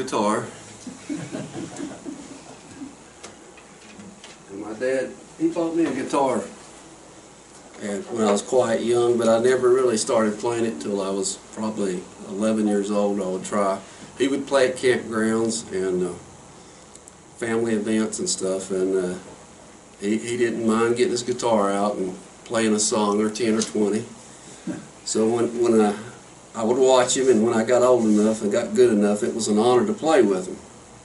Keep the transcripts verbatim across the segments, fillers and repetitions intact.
guitar. And my dad, he bought me a guitar and when I was quite young, but I never really started playing it till I was probably eleven years old. I would try. He would play at campgrounds and uh, family events and stuff, and uh, he, he didn't mind getting his guitar out and playing a song or ten or twenty. So when, when I, I would watch him, and when I got old enough and got good enough, it was an honor to play with him.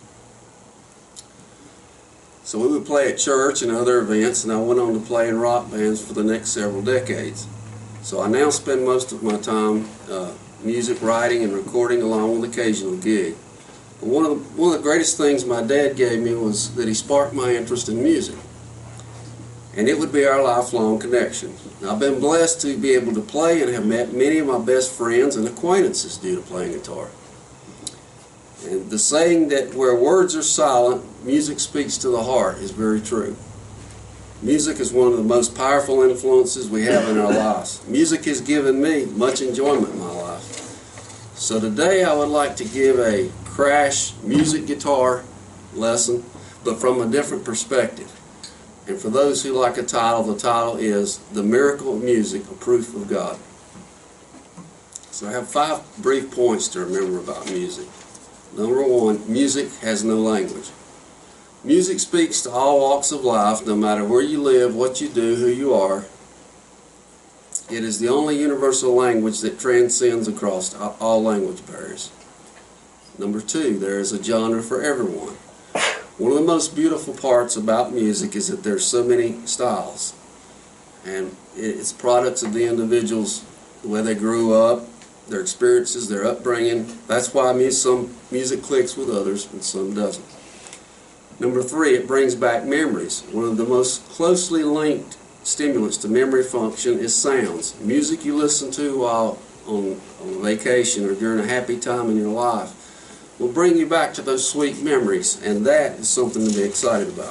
So we would play at church and other events, and I went on to play in rock bands for the next several decades. So I now spend most of my time uh, music writing and recording, along with occasional gig. But one of the, one of the greatest things my dad gave me was that he sparked my interest in music. And it would be our lifelong connection. Now, I've been blessed to be able to play and have met many of my best friends and acquaintances due to playing guitar. And the saying that where words are silent, music speaks to the heart is very true. Music is one of the most powerful influences we have in our lives. Music has given me much enjoyment in my life. So today I would like to give a crash music guitar lesson, but from a different perspective. And for those who like a title, the title is The Miracle of Music, a Proof of God. So I have five brief points to remember about music. Number one, music has no language. Music speaks to all walks of life, no matter where you live, what you do, who you are. It is the only universal language that transcends across all language barriers. Number two, there is a genre for everyone. One of the most beautiful parts about music is that there's so many styles, and it's products of the individuals, the way they grew up, their experiences, their upbringing. That's why some music clicks with others and some doesn't. Number three, it brings back memories. One of the most closely linked stimulants to memory function is sounds. Music you listen to while on, on vacation or during a happy time in your life will bring you back to those sweet memories, and that is something to be excited about.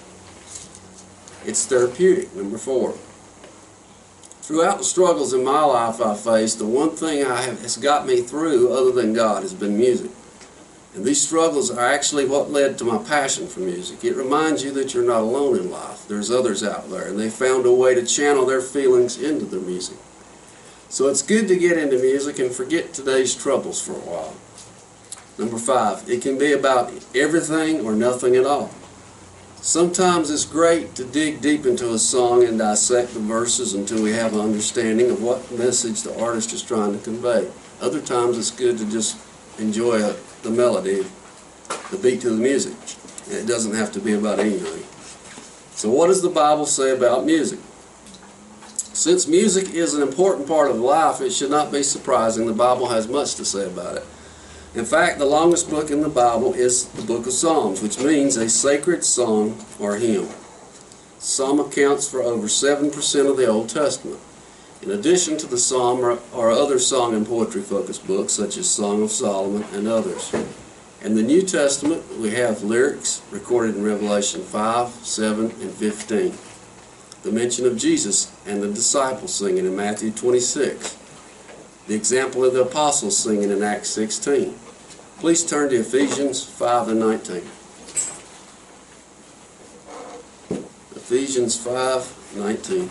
It's therapeutic. Number four. Throughout the struggles in my life I faced, the one thing I have, has got me through other than God has been music. And these struggles are actually what led to my passion for music. It reminds you that you're not alone in life. There's others out there, and they found a way to channel their feelings into their music. So it's good to get into music and forget today's troubles for a while. Number five, it can be about everything or nothing at all. Sometimes it's great to dig deep into a song and dissect the verses until we have an understanding of what message the artist is trying to convey. Other times it's good to just enjoy a, the melody, the beat to the music. And it doesn't have to be about anything. So what does the Bible say about music? Since music is an important part of life, it should not be surprising the Bible has much to say about it. In fact, the longest book in the Bible is the book of Psalms, which means a sacred song or hymn. Psalm accounts for over seven percent of the Old Testament. In addition to the Psalm are, are other song and poetry focused books such as Song of Solomon and others. In the New Testament, we have lyrics recorded in Revelation five, seven, and fifteen. The mention of Jesus and the disciples singing in Matthew twenty-six. The example of the apostles singing in Acts sixteen. Please turn to Ephesians five and nineteen. Ephesians five, nineteen.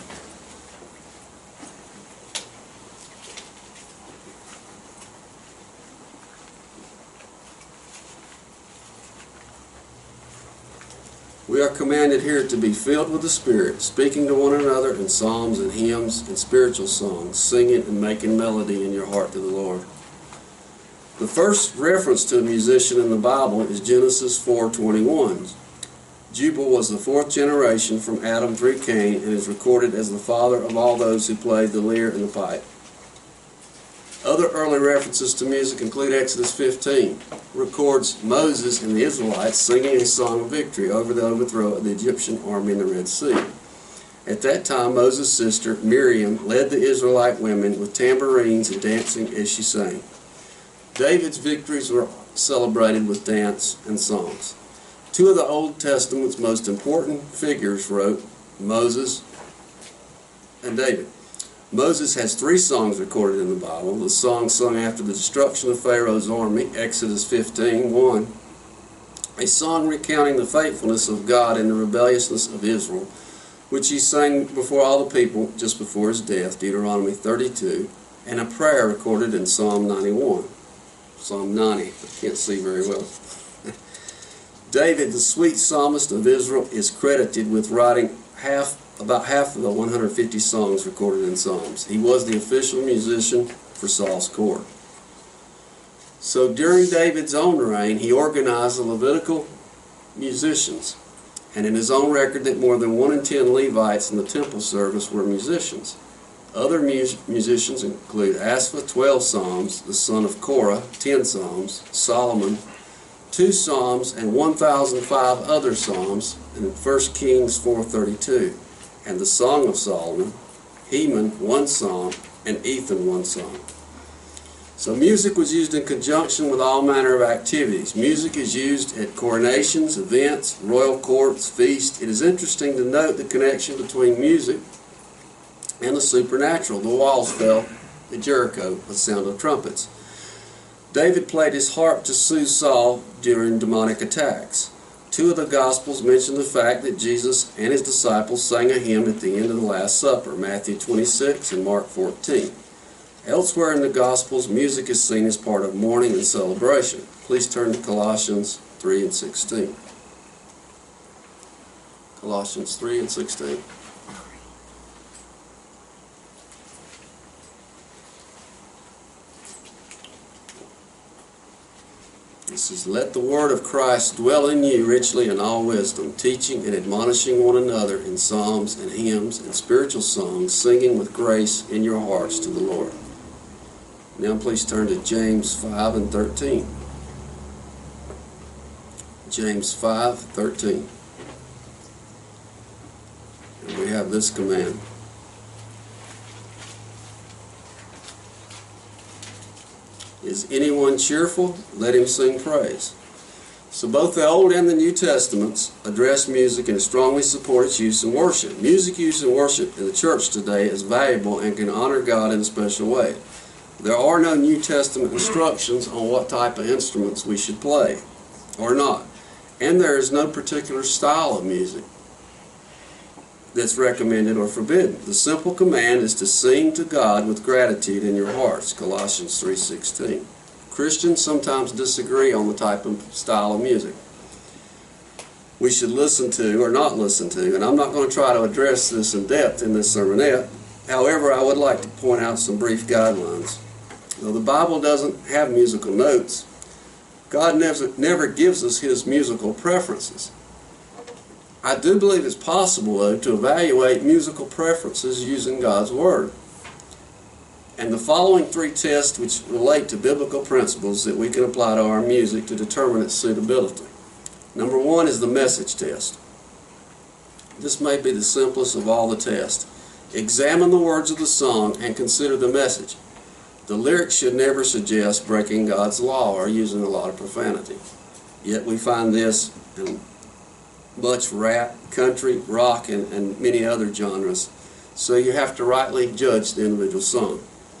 We are commanded here to be filled with the Spirit, speaking to one another in psalms and hymns and spiritual songs, singing and making melody in your heart to the Lord. The first reference to a musician in the Bible is Genesis four twenty-one. Jubal was the fourth generation from Adam through Cain and is recorded as the father of all those who played the lyre and the pipe. Other early references to music include Exodus fifteen, records Moses and the Israelites singing a song of victory over the overthrow of the Egyptian army in the Red Sea. At that time, Moses' sister Miriam led the Israelite women with tambourines and dancing as she sang. David's victories were celebrated with dance and songs. Two of the Old Testament's most important figures wrote, Moses and David. Moses has three songs recorded in the Bible. The song sung after the destruction of Pharaoh's army, Exodus fifteen one. A song recounting the faithfulness of God and the rebelliousness of Israel, which he sang before all the people just before his death, Deuteronomy thirty-two, and a prayer recorded in Psalm ninety-one. Psalm ninety, I can't see very well. David, the sweet psalmist of Israel, is credited with writing half, about half of the one hundred fifty songs recorded in Psalms. He was the official musician for Saul's court. So during David's own reign, he organized the Levitical musicians, and in his own record that more than one in ten Levites in the temple service were musicians. Other mus musicians include Asaph, twelve psalms, the son of Korah, ten psalms, Solomon, two psalms, and one thousand five other psalms, and in First Kings four thirty-two, and the Song of Solomon, Heman, one psalm, and Ethan, one psalm. So music was used in conjunction with all manner of activities. Music is used at coronations, events, royal courts, feasts. It is interesting to note the connection between music and the supernatural. The walls fell at Jericho with the sound of trumpets. David played his harp to soothe Saul during demonic attacks. Two of the Gospels mention the fact that Jesus and his disciples sang a hymn at the end of the Last Supper, Matthew twenty-six and Mark fourteen. Elsewhere in the Gospels, music is seen as part of mourning and celebration. Please turn to Colossians three and sixteen. Colossians three and sixteen. It says, "Let the word of Christ dwell in you richly in all wisdom, teaching and admonishing one another in psalms and hymns and spiritual songs, singing with grace in your hearts to the Lord." Now please turn to James five and thirteen. James five, thirteen. And we have this command. "Is anyone cheerful? Let him sing praise." So both the Old and the New Testaments address music and strongly support its use in worship. Music used in worship in the church today is valuable and can honor God in a special way. There are no New Testament instructions on what type of instruments we should play or not. And there is no particular style of music that's recommended or forbidden. The simple command is to sing to God with gratitude in your hearts, Colossians three sixteen. Christians sometimes disagree on the type of style of music we should listen to or not listen to, and I'm not going to try to address this in depth in this sermonette. However, I would like to point out some brief guidelines. Though the Bible doesn't have musical notes, God never, never gives us His musical preferences. I do believe it's possible, though, to evaluate musical preferences using God's Word. And the following three tests which relate to biblical principles that we can apply to our music to determine its suitability. Number one is the message test. This may be the simplest of all the tests. Examine the words of the song and consider the message. The lyrics should never suggest breaking God's law or using a lot of profanity. Yet we find this in much rap, country, rock, and, and many other genres. So you have to rightly judge the individual song.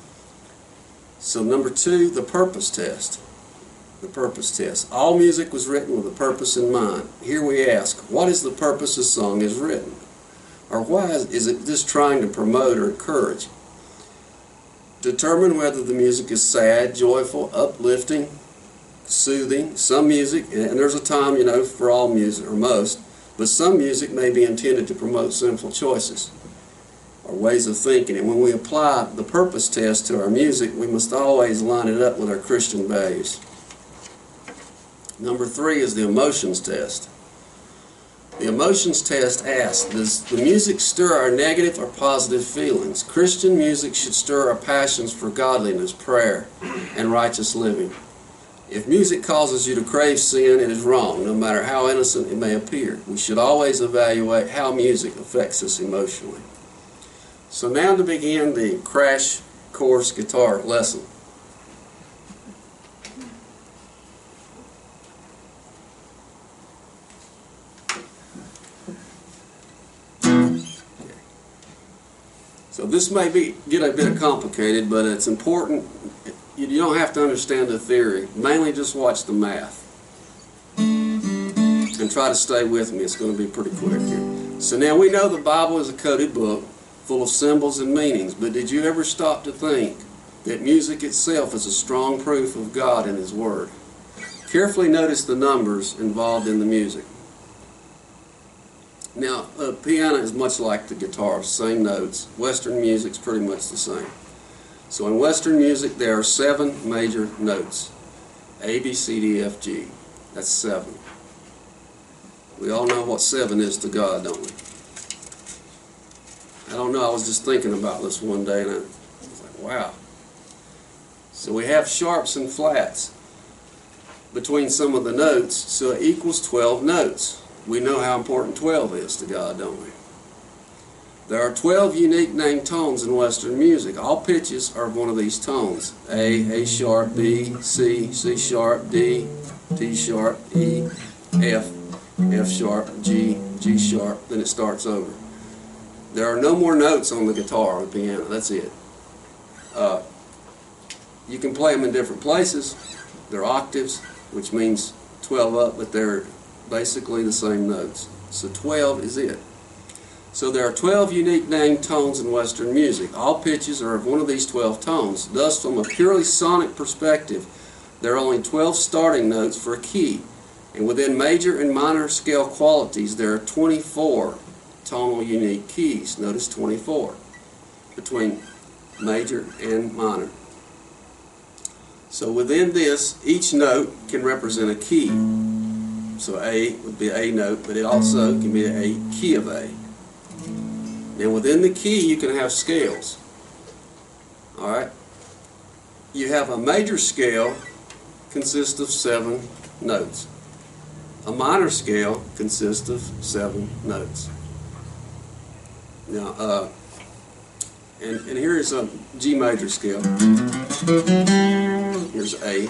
So number two, the purpose test. The purpose test. All music was written with a purpose in mind. Here we ask, what is the purpose a song is written? Or why is, is it just trying to promote or encourage? Determine whether the music is sad, joyful, uplifting, soothing. Some music, and there's a time, you know, for all music, or most, but some music may be intended to promote sinful choices or ways of thinking. And when we apply the purpose test to our music, we must always line it up with our Christian values. Number three is the emotions test. The emotions test asks, does the music stir our negative or positive feelings? Christian music should stir our passions for godliness, prayer, and righteous living. If music causes you to crave sin, it is wrong, no matter how innocent it may appear. We should always evaluate how music affects us emotionally. So now to begin the crash course guitar lesson. So this may be get a bit complicated, but it's important. You don't have to understand the theory. Mainly just watch the math. And try to stay with me. It's going to be pretty quick here. So now we know the Bible is a coded book full of symbols and meanings, but did you ever stop to think that music itself is a strong proof of God and His Word? Carefully notice the numbers involved in the music. Now, a piano is much like the guitar, same notes. Western music's pretty much the same. So in Western music there are seven major notes. A, B, C, D, F, G. That's seven. We all know what seven is to God, don't we? I don't know, I was just thinking about this one day and I was like, wow. So we have sharps and flats between some of the notes, so it equals twelve notes. We know how important twelve is to God, don't we? There are twelve unique named tones in Western music. All pitches are one of these tones. A, A sharp, B, C, C sharp, D, D sharp, E, F, F sharp, G, G sharp, then it starts over. There are no more notes on the guitar or the piano, that's it. Uh, you can play them in different places. They're octaves, which means twelve up, but they're basically the same notes. So twelve is it. So there are twelve unique named tones in Western music. All pitches are of one of these twelve tones. Thus, from a purely sonic perspective, there are only twelve starting notes for a key. And within major and minor scale qualities, there are twenty-four tonal unique keys. Notice twenty-four between major and minor. So within this, each note can represent a key. So A would be A note, but it also can be a key of A. Now within the key, you can have scales. All right. You have a major scale consists of seven notes. A minor scale consists of seven notes. Now, uh, and, and here is a G major scale. Here's A.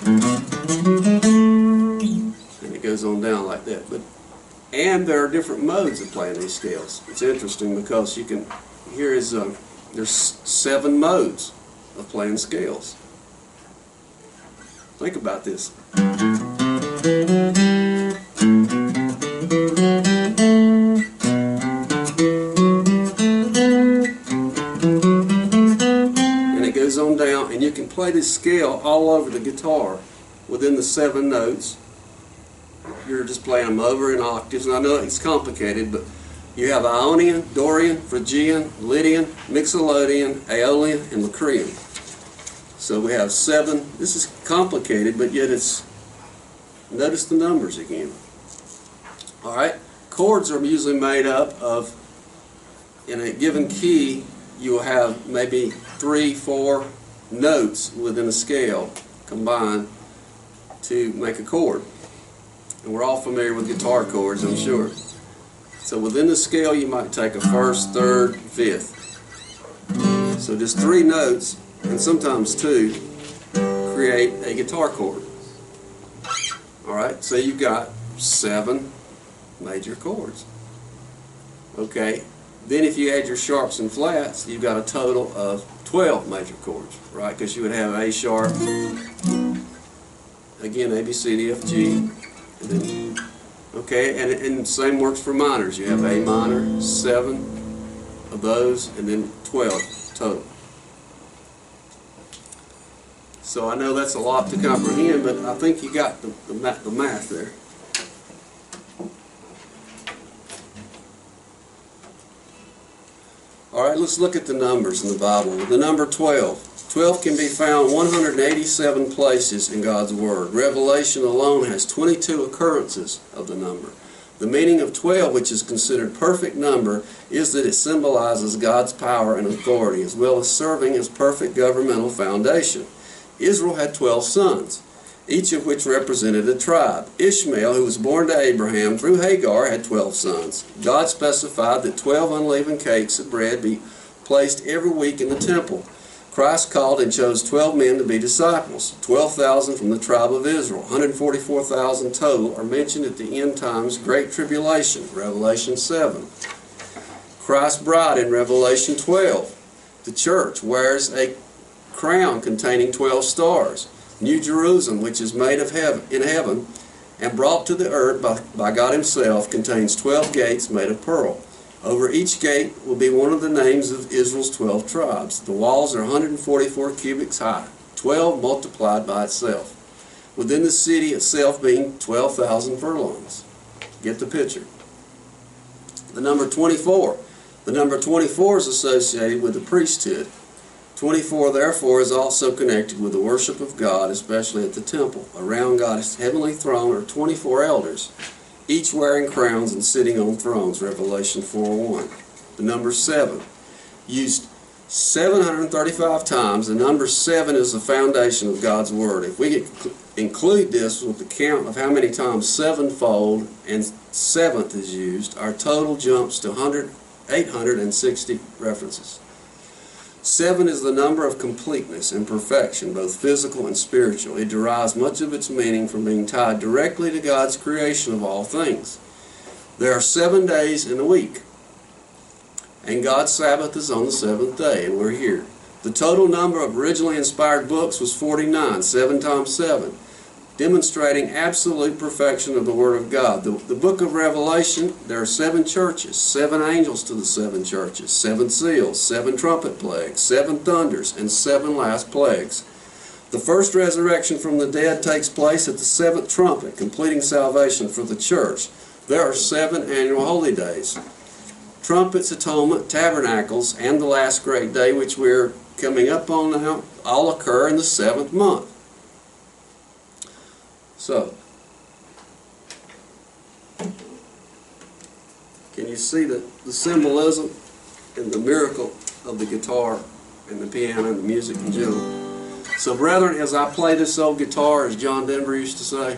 And it goes on down like that. But and there are different modes of playing these scales. It's interesting because you can, here is a, there's seven modes of playing scales. Think about this. And it goes on down, and you can play this scale all over the guitar within the seven notes. You're just playing them over in octaves, and I know it's complicated, but you have Ionian, Dorian, Phrygian, Lydian, Mixolydian, Aeolian, and Locrian. So we have seven. This is complicated, but yet it's, notice the numbers again. All right, chords are usually made up of, in a given key, you will have maybe three, four notes within a scale combined to make a chord. And we're all familiar with guitar chords, I'm sure. So within the scale, you might take a first, third, fifth. So just three notes, and sometimes two, create a guitar chord. Alright, so you've got seven major chords. Okay, then if you add your sharps and flats, you've got a total of twelve major chords, right? Because you would have A sharp, again A, B, C, D, F, G, and then, okay, and, and the same works for minors. You have A minor, seven of those, and then twelve total. So I know that's a lot to comprehend, but I think you got the, the, the math there. Alright, let's look at the numbers in the Bible. The number twelve. twelve can be found one hundred eighty-seven places in God's Word. Revelation alone has twenty-two occurrences of the number. The meaning of twelve, which is considered perfect number, is that it symbolizes God's power and authority, as well as serving as perfect governmental foundation. Israel had twelve sons, each of which represented a tribe. Ishmael, who was born to Abraham through Hagar, had twelve sons. God specified that twelve unleavened cakes of bread be placed every week in the temple. Christ called and chose twelve men to be disciples. twelve thousand from the tribe of Israel. one hundred forty-four thousand total are mentioned at the end times Great Tribulation, Revelation seven. Christ's bride in Revelation twelve. The church wears a crown containing twelve stars. New Jerusalem, which is made of heaven, in heaven and brought to the earth by, by God himself, contains twelve gates made of pearl. Over each gate will be one of the names of Israel's twelve tribes. The walls are one hundred forty-four cubits high, twelve multiplied by itself. Within the city itself being twelve thousand furlongs. Get the picture. The number twenty-four. The number twenty-four is associated with the priesthood. twenty-four, therefore, is also connected with the worship of God, especially at the temple. Around God's heavenly throne are twenty-four elders, each wearing crowns and sitting on thrones, Revelation four one. The number seven, used seven hundred thirty-five times. The number seven is the foundation of God's Word. If we get, include this with the count of how many times sevenfold and seventh is used, our total jumps to eight hundred sixty references. Seven is the number of completeness and perfection, both physical and spiritual. It derives much of its meaning from being tied directly to God's creation of all things. There are seven days in a week, and God's Sabbath is on the seventh day, and we're here. The total number of originally inspired books was forty-nine, seven times seven, demonstrating absolute perfection of the Word of God. The, the book of Revelation, there are seven churches, seven angels to the seven churches, seven seals, seven trumpet plagues, seven thunders, and seven last plagues. The first resurrection from the dead takes place at the seventh trumpet, completing salvation for the church. There are seven annual holy days. Trumpets, atonement, tabernacles, and the last great day, which we're coming up on now, all occur in the seventh month. So, can you see the, the symbolism and the miracle of the guitar and the piano and the music in general? So, brethren, as I play this old guitar, as John Denver used to say,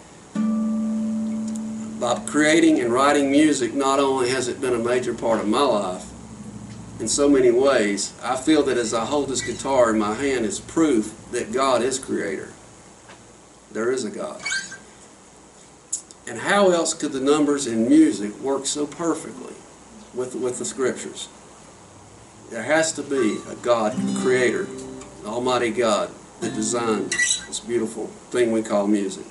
by creating and writing music, not only has it been a major part of my life in so many ways, I feel that as I hold this guitar in my hand, it's proof that God is creator. There is a God. And how else could the numbers in music work so perfectly with, with the scriptures? There has to be a God, a creator, an almighty God that designed this beautiful thing we call music.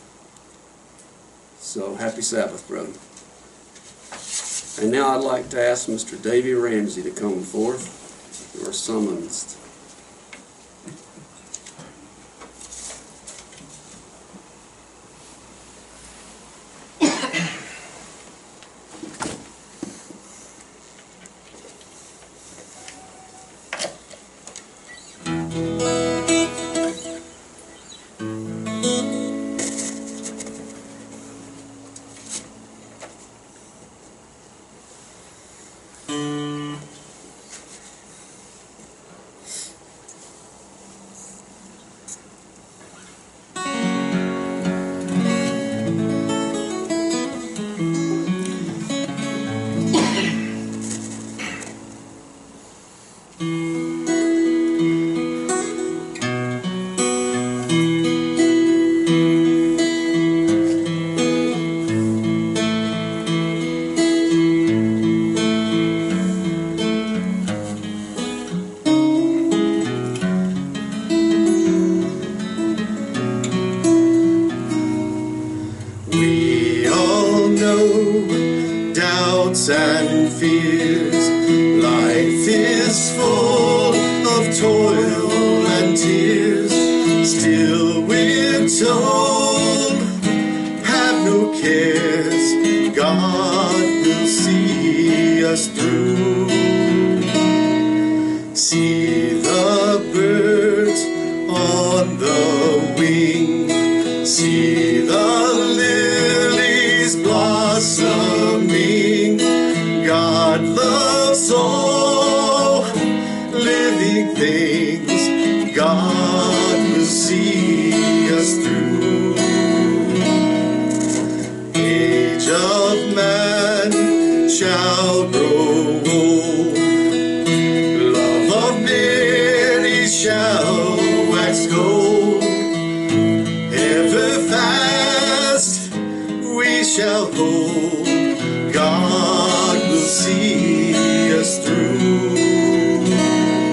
So, happy Sabbath, brother. And now I'd like to ask Mister Davy Ramsey to come forth. You are summoned. And fears, life is full of toil and tears. Still we're told, have no cares, God will see us through. See the birds on the wing, see the lilies blossoming. God loves all living things. God will see us through. Age of man shall grow old. Love of many shall wax cold. Ever fast we shall hold. God will see us through.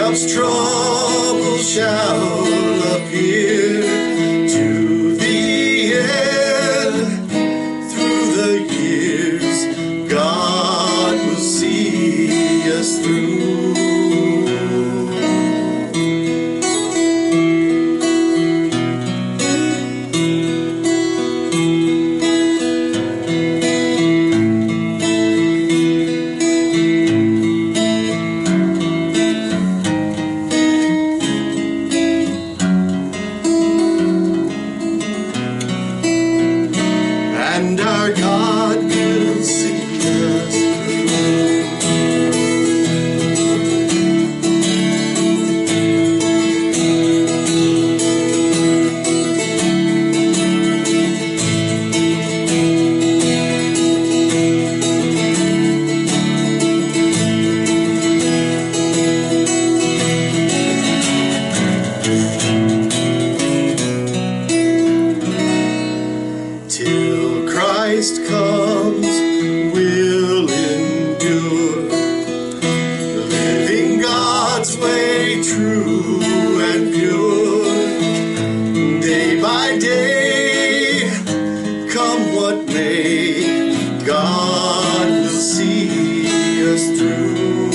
Love's trouble shall appear to the end. Through the years, God will see us through. And our God will see us through. Till Christ comes, we'll endure, living God's way true and pure. Day by day, come what may, God will see us through.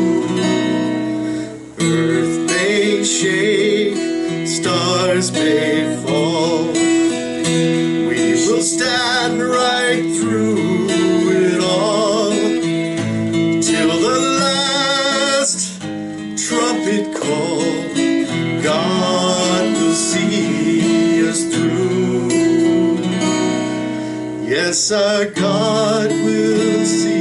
Earth may shake, stars may fall, we'll stand right through it all, till the last trumpet call, God will see us through. Yes, our God will see